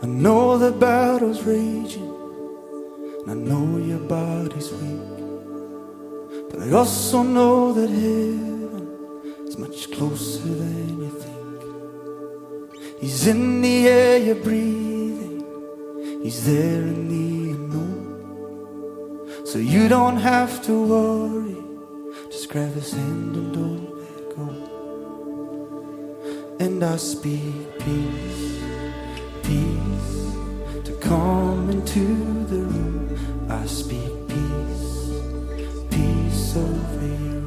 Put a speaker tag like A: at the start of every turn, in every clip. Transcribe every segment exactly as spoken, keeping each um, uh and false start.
A: know the battle's raging, and I know your body's weak, but I also know that heaven is much closer than you think. He's in the air you're breathing, He's there in the unknown. So you don't have to worry, just grab His hand and don't let go. And I speak peace, peace to come into the room. I speak peace, peace over you.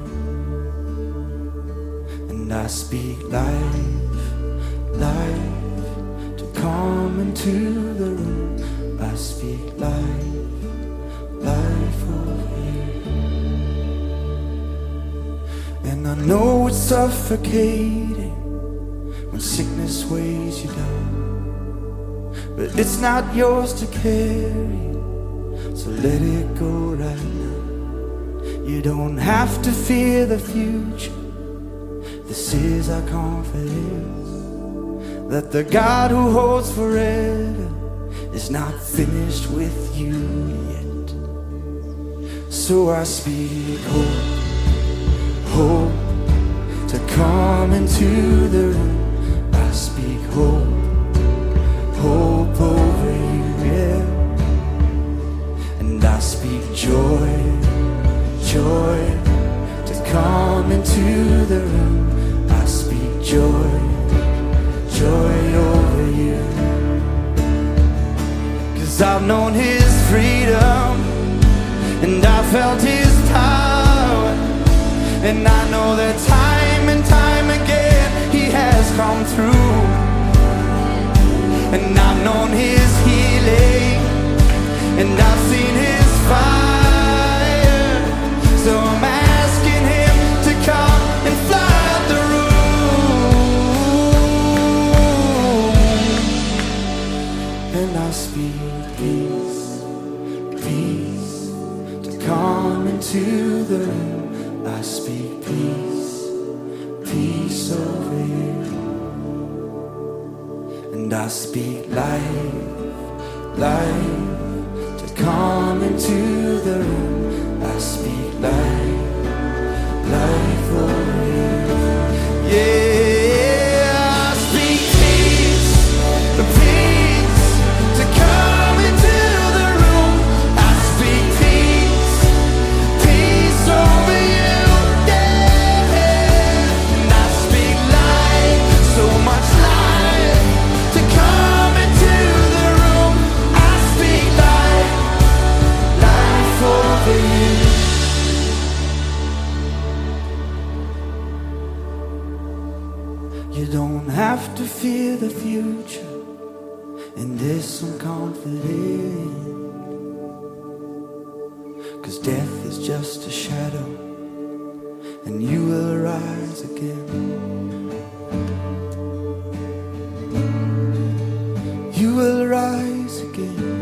A: And I speak life, life to come into the room. I speak life, life over you. And I know it's suffocating when sickness weighs you down, but it's not yours to carry, so let it go right now. You don't have to fear the future. This is our confidence, that the God who holds forever is not finished with you yet. So I speak hope, hope to come into the room. I speak hope, hope over you, yeah. And I speak joy, joy to come into the room. I speak joy, joy over you. 'Cause I've known His freedom, and I felt His power, and I know that time and time again He has come through. And I've known His healing, and I've seen His fire. So I'm asking Him to come and flood the room. And I speak peace, peace to come into the room. I speak peace, peace over you. And I speak life, life to come into the room. I speak life, life over you. Yeah, I speak peace, peace to come into the room. I speak peace, peace over you. Yeah, and I speak life, so much life to come into the room. I speak life, life over you. You don't have to fear the future in this some confidence, 'cause death is just a shadow, and you will rise again. You will rise again.